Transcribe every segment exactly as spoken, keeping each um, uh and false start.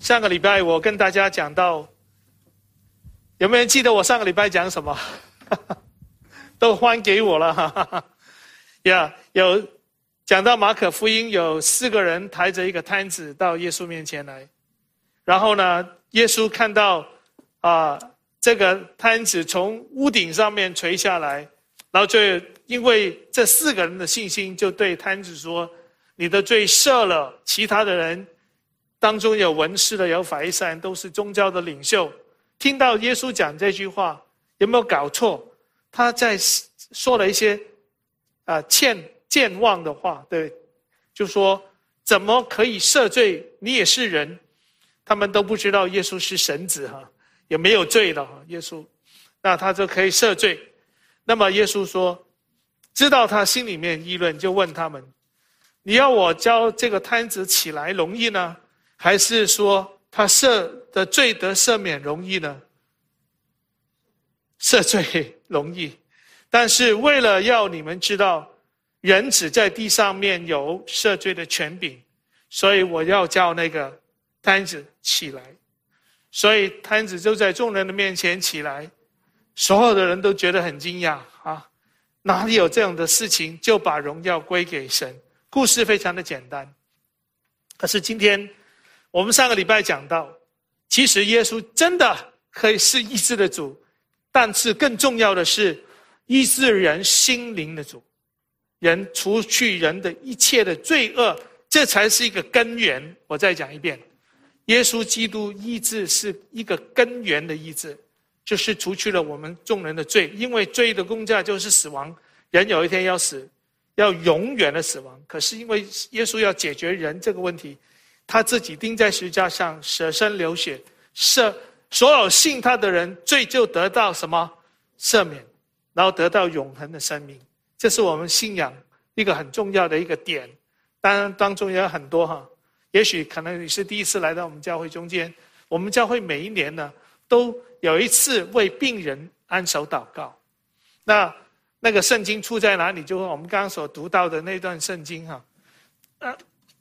上个礼拜我跟大家讲到，有没有人记得我上个礼拜讲什么？都还给我了哈。呀、yeah, 有讲到马可福音有四个人抬着一个摊子到耶稣面前来，然后呢，耶稣看到啊、呃、这个摊子从屋顶上面垂下来，然后就因为这四个人的信心，就对摊子说：“你的罪赦了。”其他的人当中有文士的，有法利赛人，都是宗教的领袖。听到耶稣讲这句话，有没有搞错？他在说了一些啊、呃、欠健忘的话，对，就说怎么可以赦罪？你也是人。他们都不知道耶稣是神子哈，也没有罪了哈，耶稣，那他就可以赦罪。那么耶稣说，知道他心里面议论，就问他们：你要我叫这个摊子起来容易呢，还是说他赦的罪得赦免容易呢？赦罪容易，但是为了要你们知道，人只在地上面有赦罪的权柄，所以我要叫那个摊子起来。所以摊子就在众人的面前起来，所有的人都觉得很惊讶啊，哪里有这样的事情？就把荣耀归给神。故事非常的简单，可是今天我们上个礼拜讲到，其实耶稣真的可以是医治的主，但是更重要的是医治人心灵的主，人除去人的一切的罪恶，这才是一个根源。我再讲一遍，耶稣基督医治是一个根源的医治，就是除去了我们众人的罪，因为罪的工价就是死亡，人有一天要死，要永远的死亡。可是因为耶稣要解决人这个问题，他自己钉在十字架上，舍身流血，赦所有信他的人罪就得到什么赦免，然后得到永恒的生命。这是我们信仰一个很重要的一个点。当然当中也有很多哈，也许可能你是第一次来到我们教会中间，我们教会每一年呢都有一次为病人安守祷告。那那个圣经出在哪里？就是我们刚刚所读到的那段圣经哈。呃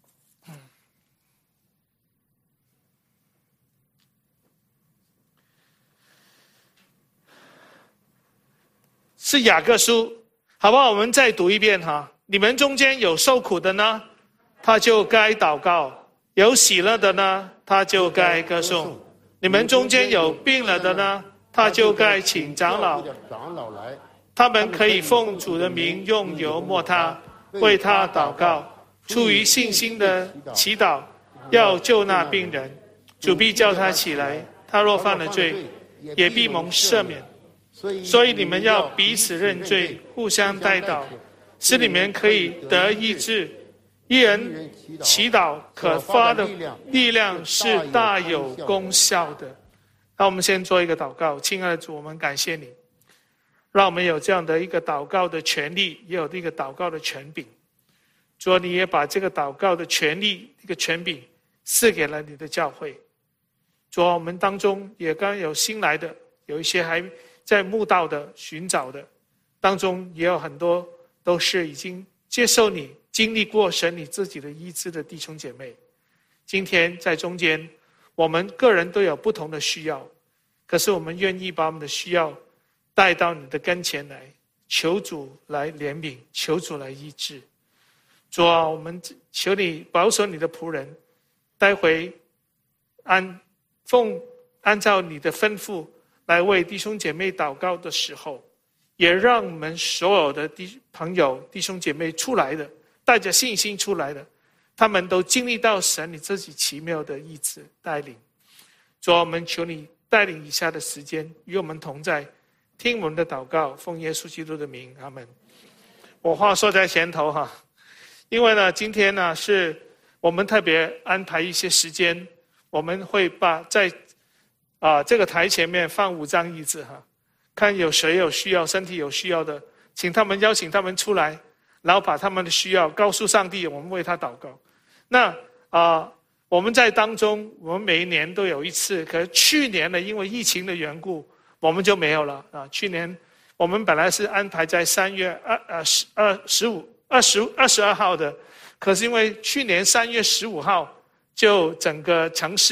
是雅各书，好不好？我们再读一遍哈。你们中间有受苦的呢，他就该祷告；有喜乐的呢，他就该歌颂。你们中间有病了的呢，他就该请长老，他们可以奉主的名用油抹他，为他祷告。出于信心的祈祷，要救那病人，主必叫他起来。他若犯了罪，也必蒙赦免。所以你们要彼此认罪，互相代祷，使你们可以得医治。一人祈祷可发的力量是大有功效的。那我们先做一个祷告。亲爱的主，我们感谢你，让我们有这样的一个祷告的权利，也有一个祷告的权柄。主，你也把这个祷告的权利、一个权柄赐给了你的教会。主，我们当中也刚有新来的，有一些还在慕道的、寻找的，当中也有很多都是已经接受你、经历过神你自己的医治的弟兄姐妹。今天在中间，我们个人都有不同的需要，可是我们愿意把我们的需要带到你的跟前来，求主来怜悯，求主来医治。主啊，我们求你保守你的仆人，待会按奉按照你的吩咐来为弟兄姐妹祷告的时候，也让我们所有的弟朋友弟兄姐妹出来的，带着信心出来的，他们都经历到神你自己奇妙的医治带领。主啊，我们求你带领以下的时间与我们同在，听我们的祷告，奉耶稣基督的名，阿们。我话说在前头哈，因为呢，今天呢是我们特别安排一些时间，我们会把在啊这个台前面放五张椅子哈，看有谁有需要、身体有需要的，请他们邀请他们出来，然后把他们的需要告诉上帝，我们为他祷告。那啊、呃，我们在当中，我们每一年都有一次，可是去年呢，因为疫情的缘故，我们就没有了啊。去年我们本来是安排在三月二呃十二十五。二十二十二号的，可是因为去年三月十五号就整个城市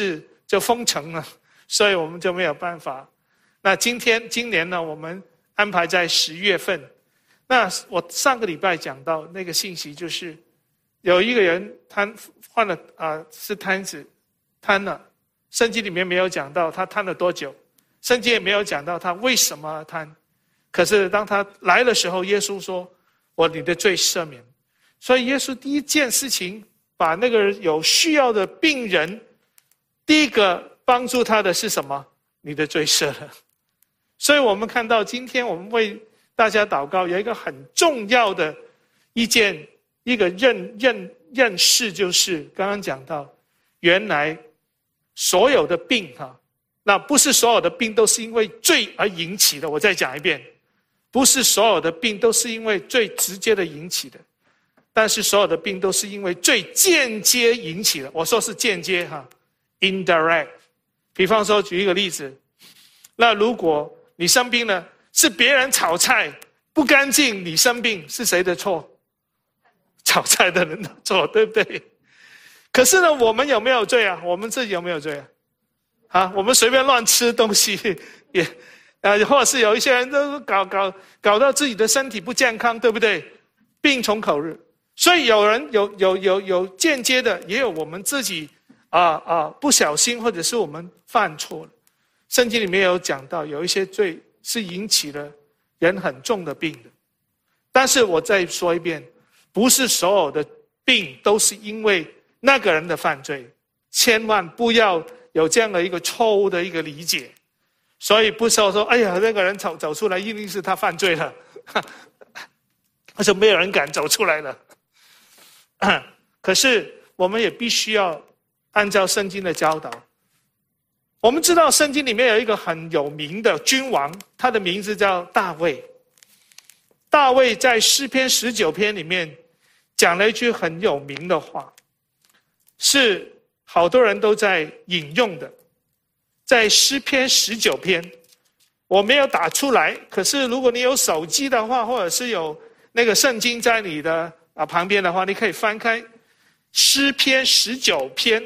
就封城了，所以我们就没有办法。那今天今年呢，我们安排在十月份。那我上个礼拜讲到那个信息，就是有一个人瘫患了啊、呃，是瘫子，瘫了。圣经里面没有讲到他瘫了多久，圣经也没有讲到他为什么瘫。可是当他来的时候，耶稣说：“我你的罪赦免。”所以耶稣第一件事情，把那个有需要的病人，第一个帮助他的是什么？你的罪赦了。所以我们看到今天我们为大家祷告，有一个很重要的一件一个认认认识，就是刚刚讲到，原来所有的病哈，那不是所有的病都是因为罪而引起的。我再讲一遍，不是所有的病都是因为罪直接的引起的，但是所有的病都是因为罪间接引起的。我说是间接哈 ，indirect。比方说，举一个例子，那如果你生病了，是别人炒菜不干净，你生病是谁的错？炒菜的人的错，对不对？可是呢，我们有没有罪啊？我们自己有没有罪啊？啊，我们随便乱吃东西也，呃，或者是有一些人都搞搞搞到自己的身体不健康，对不对？病从口入，所以有人有有有有间接的，也有我们自己啊啊不小心，或者是我们犯错了。圣经里面有讲到，有一些罪是引起了人很重的病的。但是我再说一遍，不是所有的病都是因为那个人的犯罪，千万不要有这样的一个错误的一个理解。所以不是说，哎呀，那个人走走出来一定是他犯罪了，而且没有人敢走出来了。可是我们也必须要按照圣经的教导。我们知道圣经里面有一个很有名的君王，他的名字叫大卫。大卫在诗篇十九篇里面讲了一句很有名的话，是好多人都在引用的。在诗篇十九篇，我没有打出来，可是如果你有手机的话，或者是有那个圣经在你的啊旁边的话，你可以翻开诗篇十九篇。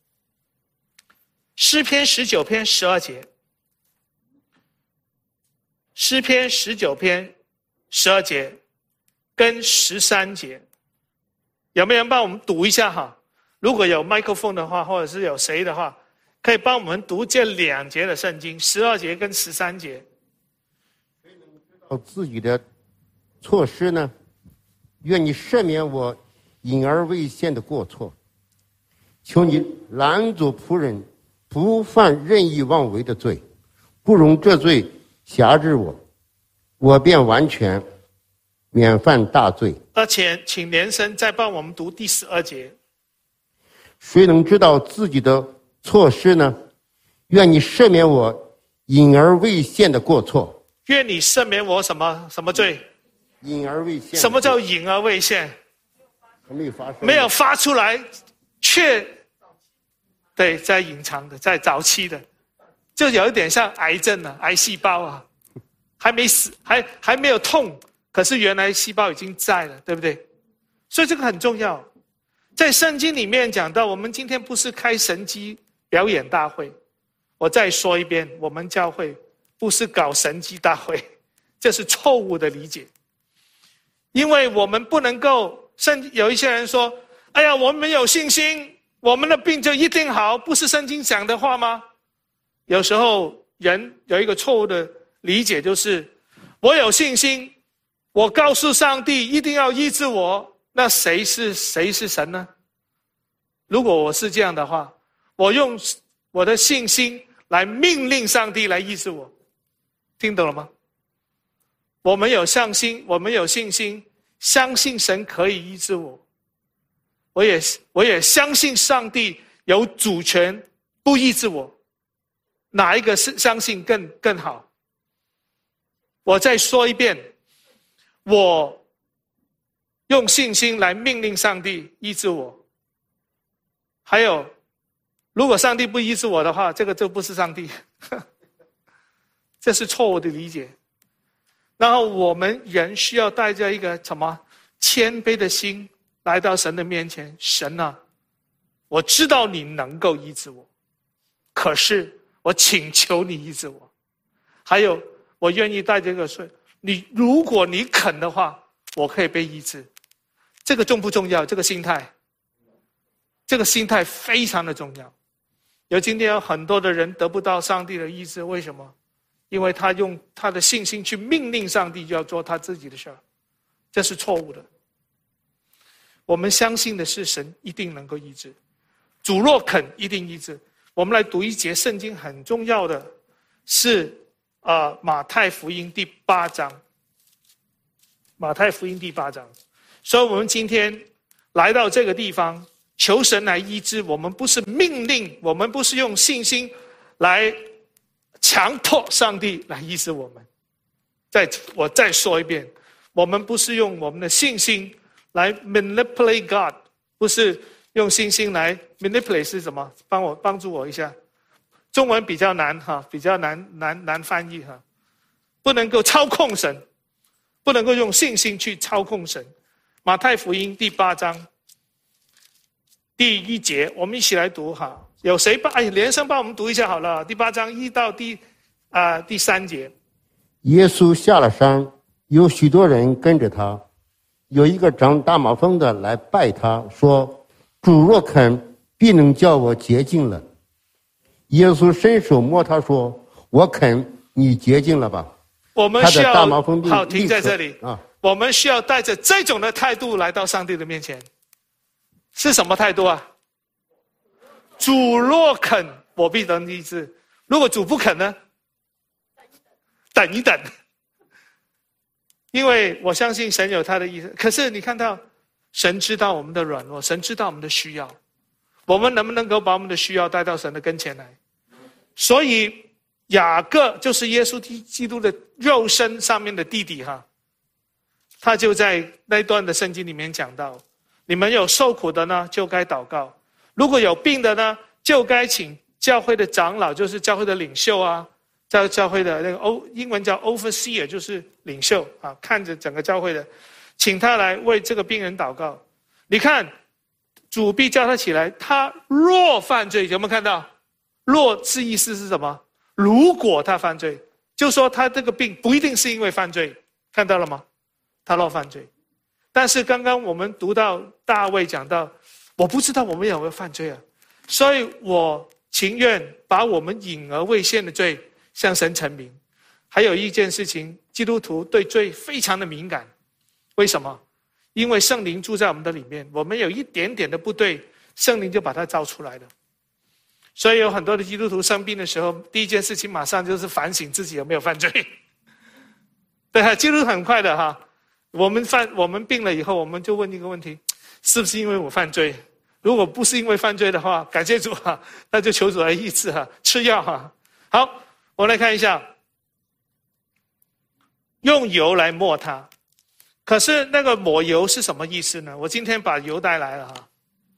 诗篇十九篇十二节，诗篇十九篇十二节跟十三节，有没有人帮我们读一下哈？如果有麦克风的话，或者是有谁的话，可以帮我们读这两节的圣经，十二节跟十三节。 谁能知道自己的错失呢？愿你赦免我隐而未现的过错，求你拦阻仆人不犯任意妄为的罪，不容这罪辖制我，我便完全免犯大罪。 而且请连生再帮我们读第十二节。 谁能知道自己的错失呢？愿你赦免我隐而未现的过错。 愿你赦免我什么什么罪？ 隐而未现。 什么叫隐而未现？ 没有发生， 没有发出来，却对在隐藏的，在早期的，就有一点像癌症啊，癌细胞啊，还没死，还还没有痛，可是原来细胞已经在了，对不对？所以这个很重要。在圣经里面讲到，我们今天不是开神迹表演大会。我再说一遍，我们教会不是搞神迹大会，这是错误的理解。因为我们不能够，甚至有一些人说，哎呀，我们有信心，我们的病就一定好，不是圣经讲的话吗？有时候人有一个错误的理解，就是我有信心，我告诉上帝一定要医治我，那谁是谁是神呢？如果我是这样的话，我用我的信心来命令上帝来医治我，听懂了吗？我们有信心，我们有信心，相信神可以医治我。我也我也相信上帝有主权不医治我。哪一个是相信更更好？我再说一遍，我用信心来命令上帝医治我。还有，如果上帝不医治我的话，这个就不是上帝，这是错误的理解。然后我们人需要带着一个什么谦卑的心来到神的面前，神啊，我知道你能够医治我， 可是我请求你医治我。还有，我愿意带这个税，你如果你肯的话，我可以被医治。这个重不重要？这个心态，这个心态非常的重要。有今天有很多的人得不到上帝的医治，为什么？因为他用他的信心去命令上帝就要做他自己的事儿，这是错误的。我们相信的是神一定能够医治，主若肯一定医治。我们来读一节圣经，很重要的是呃马太福音第八章。马太福音第八章，所以我们今天来到这个地方，求神来医治。我们不是命令，我们不是用信心来强迫上帝来医治我们。再我再说一遍，我们不是用我们的信心来 manipulate God， 不是用信心来 manipulate 是什么？帮我帮助我一下，中文比较难哈，比较难难难翻译哈，不能够操控神。不能够用信心去操控神。马太福音第八章第一节，我们一起来读哈。有谁帮？哎，连声帮我们读一下好了。第八章一到第啊、呃、第三节。 耶稣下了山，有许多人跟着他。有一个长大麻风的来拜他，说：“主若肯，必能叫我洁净了。”耶稣伸手摸他说：“我肯，你洁净了吧。” 我们需要好停在这里啊！ 我们需要带着这种的态度来到上帝的面前，是什么态度啊？主若肯，我必能医治。如果主不肯呢？等一等，因为我相信神有他的意思。可是你看到，神知道我们的软弱，神知道我们的需要，我们能不能够把我们的需要带到神的跟前来？所以雅各就是耶稣基督的肉身上面的弟弟哈，他就在那段的圣经里面讲到，你们有受苦的呢，就该祷告；如果有病的呢，就该请教会的长老，就是教会的领袖啊，教教会的那个欧英文叫 overseer， 就是领袖啊，看着整个教会的，请他来为这个病人祷告。你看，主必叫他起来，他若犯罪，有没有看到？若是意思是什么？如果他犯罪，就说他这个病不一定是因为犯罪，看到了吗？他若犯罪，但是刚刚我们读到大卫讲到，我不知道我们有没有犯罪啊，所以我情愿把我们隐而未现的罪向神陈明。还有一件事情，基督徒对罪非常的敏感，为什么？因为圣灵住在我们的里面，我们有一点点的不对，圣灵就把它照出来了。所以有很多的基督徒生病的时候，第一件事情马上就是反省自己有没有犯罪。对啊，基督徒很快的哈。我们犯我们病了以后，我们就问一个问题：是不是因为我犯罪？如果不是因为犯罪的话，感谢主哈，那就求主来医治哈，吃药哈。好，我们来看一下，用油来抹它。可是那个抹油是什么意思呢？我今天把油带来了哈。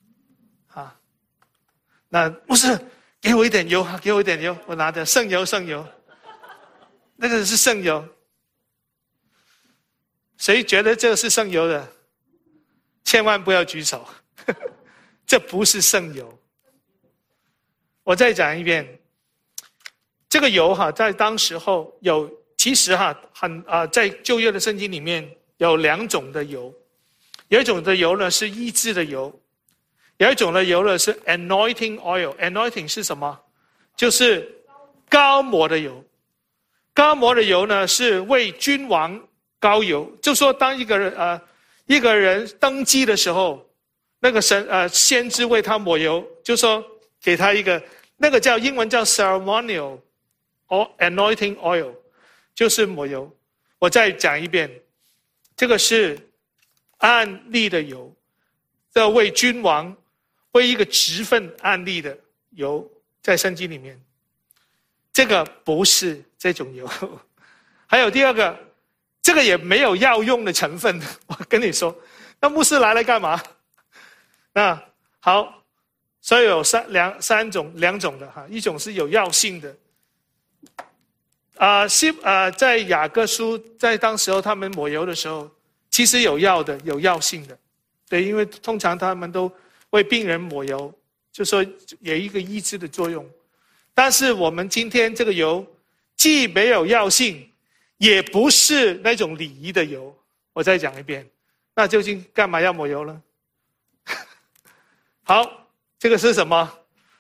那不是，给我一点油，给我一点油，我拿着圣油，圣油，那个是圣油。谁觉得这个是圣油的？千万不要举手，这不是圣油。我再讲一遍，这个油哈，在当时候有，其实哈，很啊、呃，在旧约的圣经里面有两种的油，有一种的油呢是医治的油。有一种的油呢是 anointing oil，anointing 是什么？就是膏抹的油。膏抹的油呢是为君王膏油，就说当一个人呃一个人登基的时候，那个神呃先知为他抹油，就说给他一个那个叫英文叫 ceremonial or anointing oil， 就是抹油。我再讲一遍，这个是按例的油，这为君王。为一个职分案例的油，在圣经里面，这个不是这种油。还有第二个，这个也没有药用的成分。我跟你说，那牧师来了干嘛？那好，所以有三两三种两种的哈，一种是有药性的。啊、呃，希啊、呃，在雅各书在当时候他们抹油的时候，其实有药的，有药性的，对，因为通常他们都。为病人抹油，就说有一个医治的作用， 但是我们今天这个油既没有药性，也不是那种礼仪的油。我再讲一遍，那究竟干嘛要抹油呢？好，这个是什么？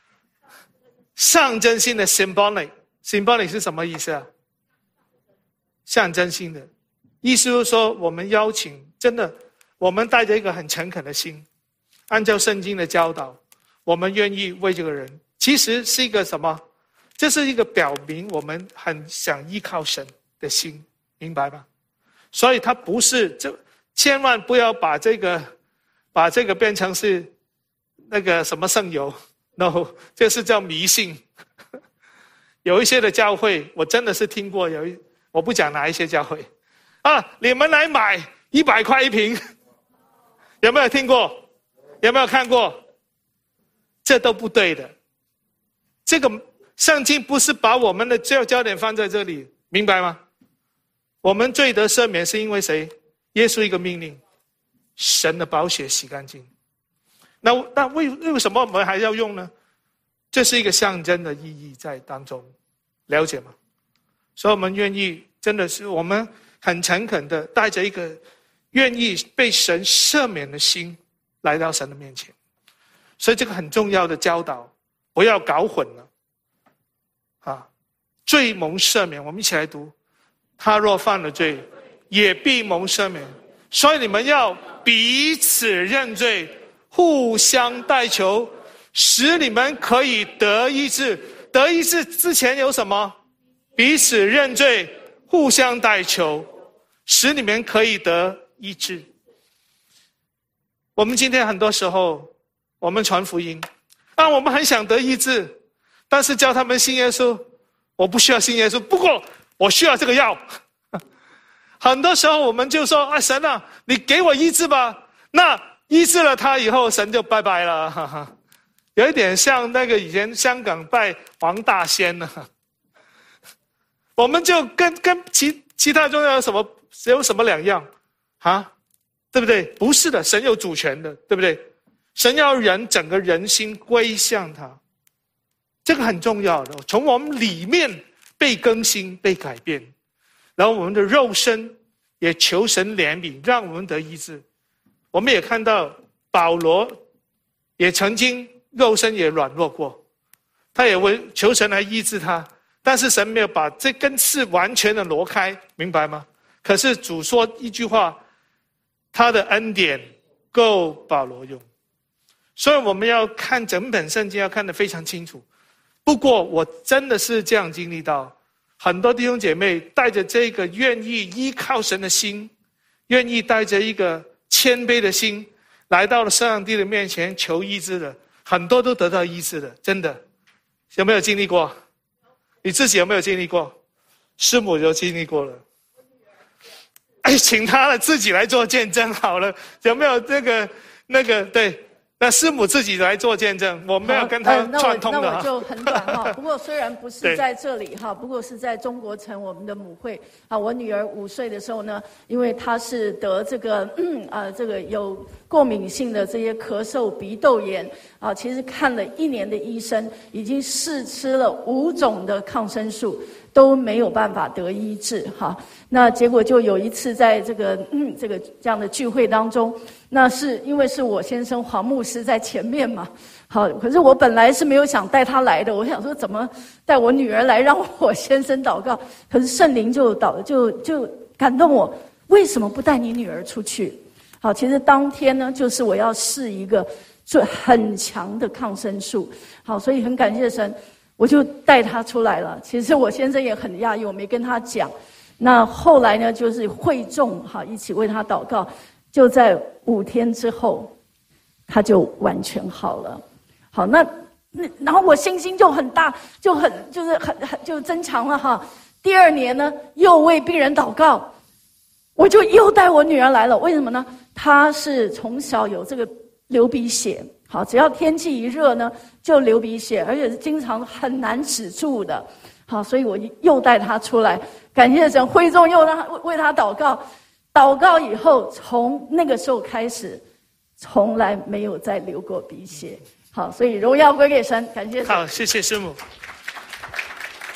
象征性的 symbolic。 symbolic 是什么意思啊？象征性的意思就是说，我们邀请，真的我们带着一个很诚恳的心，按照圣经的教导，我们愿意为这个人，其实是一个什么？这是一个表明我们很想依靠神的心，明白吗？所以他不是，这千万不要把这个把这个变成是那个什么圣油 ，no， 这是叫迷信。有一些的教会，我真的是听过，有一我不讲哪一些教会啊，你们来买一百块一瓶，有没有听过？有没有看过？这都不对的。这个圣经不是把我们的焦焦点放在这里，明白吗？我们罪得赦免是因为谁？耶稣一个命令，神的宝血洗干净。那那为为什么我们还要用呢？这是一个象征的意义在当中，了解吗？所以我们愿意，真的是我们很诚恳的带着一个愿意被神赦免的心来到神的面前。所以这个很重要的教导，不要搞混了。啊，罪蒙赦免，我们一起来读。他若犯了罪，也必蒙赦免。所以你们要彼此认罪，互相代求，使你们可以得医治。得医治之前有什么？彼此认罪，互相代求，使你们可以得医治。我们今天很多时候，我们传福音，啊，我们很想得医治，但是叫他们信耶稣，我不需要信耶稣，不过我需要这个药。很多时候我们就说，啊，神啊，你给我医治吧。那医治了他以后，神就拜拜了。哈哈，有一点像那个以前香港拜黄大仙呢。我们就跟跟其其他宗教有什么有什么两样啊？对不对？不是的，神有主权的，对不对？神要人整个人心归向他，这个很重要的。从我们里面被更新、被改变，然后我们的肉身也求神怜悯，让我们得医治。我们也看到保罗也曾经肉身也软弱过，他也为求神来医治他，但是神没有把这根刺完全的挪开，明白吗？可是主说一句话，他的恩典够保罗用。所以我们要看整本圣经，要看得非常清楚。不过我真的是这样经历到，很多弟兄姐妹带着这个愿意依靠神的心，愿意带着一个谦卑的心，来到了上帝的面前求医治的，很多都得到医治的，真的。有没有经历过？你自己有没有经历过？师母有经历过了。哎，请他了自己来做见证好了。有没有那个那个对？那师母自己来做见证，我们要跟他串通的、呃、 那我就很短哈。不过虽然不是在这里哈，不过是在中国城我们的母会啊。我女儿五岁的时候呢，因为她是得这个嗯啊这个有过敏性的这些咳嗽、鼻窦炎啊，其实看了一年的医生，已经试吃了五种的抗生素，都没有办法得医治哈。那结果就有一次在这个嗯这个这样的聚会当中，那是因为是我先生黄牧师在前面嘛，好，可是我本来是没有想带他来的，我想说怎么带我女儿来让我先生祷告，可是圣灵就祷就就感动我，为什么不带你女儿出去？好，其实当天呢，就是我要试一个最很强的抗生素，好，所以很感谢神，我就带他出来了。其实我先生也很讶异，我没跟他讲。那后来呢，就是会众哈一起为他祷告，就在五天之后，他就完全好了。好，那那然后我信心就很大，就很就是很很就增强了哈。第二年呢，又为病人祷告，我就又带我女儿来了。为什么呢？她是从小有这个流鼻血，好，只要天气一热呢，就流鼻血，而且是经常很难止住的。好，所以我又带她出来，感谢神，会众又让她为她祷告，祷告以后，从那个时候开始，从来没有再流过鼻血。好，所以荣耀归给神，感谢神。 好，谢谢师母。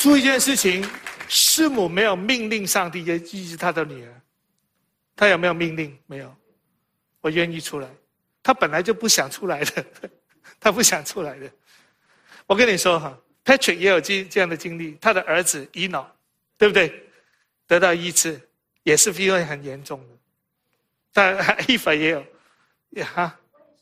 注意一件事情，师母没有命令上帝医治他的女儿，他有没有命令？没有。我愿意出来，他本来就不想出来的，他不想出来的。我跟你说哈 ，Patrick 也有这这样的经历，他的儿子乙脑，对不对？得到医治，也是因为很严重的。但伊法也有，也哈，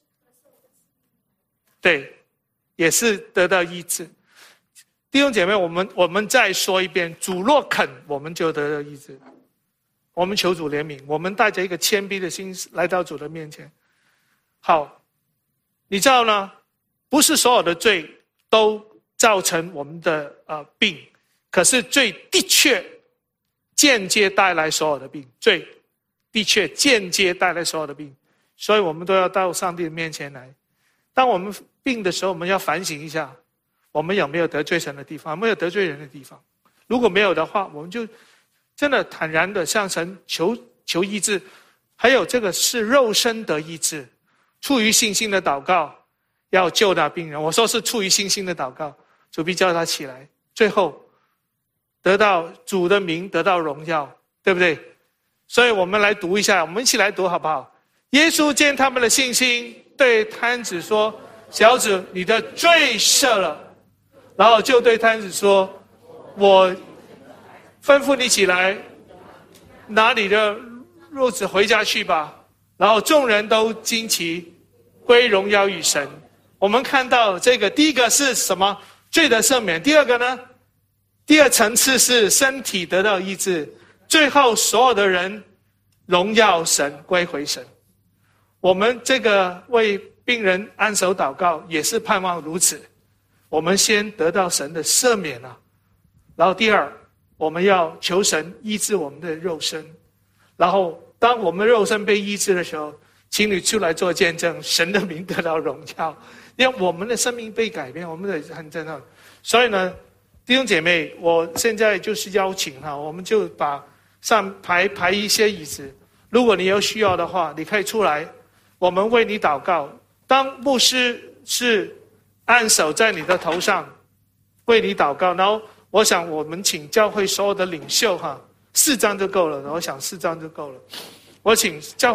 对，也是得到医治。弟兄姐妹，我们我们再说一遍，主若肯，我们就得到医治。我们求主怜悯，我们带着一个谦卑的心来到主的面前。好，你知道呢？不是所有的罪都造成我们的呃病，可是罪的确间接带来所有的病，罪的确间接带来所有的病，所以我们都要到上帝的面前来。当我们病的时候，我们要反省一下，我们有没有得罪神的地方，有没有得罪人的地方。如果没有的话，我们就真的坦然的向神求求医治。还有这个是肉身得医治，出于信心的祷告要救那病人。我说是出于信心的祷告，主必叫他起来，最后得到主的名，得到荣耀，对不对？所以我们来读一下，我们一起来读好不好？耶稣见他们的信心，对摊子说：小子，你的罪赦了。然后就对摊子说：我吩咐你起来，拿你的褥子回家去吧。然后众人都惊奇，归荣耀与神。我们看到这个，第一个是什么？罪的赦免。第二个呢？第二层次是身体得到医治。最后所有的人荣耀神，归回神。我们这个为病人按手祷告，也是盼望如此。我们先得到神的赦免啊，然后第二，我们要求神医治我们的肉身。然后当我们肉身被医治的时候，请你出来做见证，神的名得到荣耀，因为我们的生命被改变，我们的很正常。所以呢，弟兄姐妹，我现在就是邀请哈，我们就把上排排一些椅子，如果你有需要的话，你可以出来，我们为你祷告。当牧师是按手在你的头上，为你祷告。然后我想我们请教会所有的领袖哈，四张就够了，我想四张就够了。我请教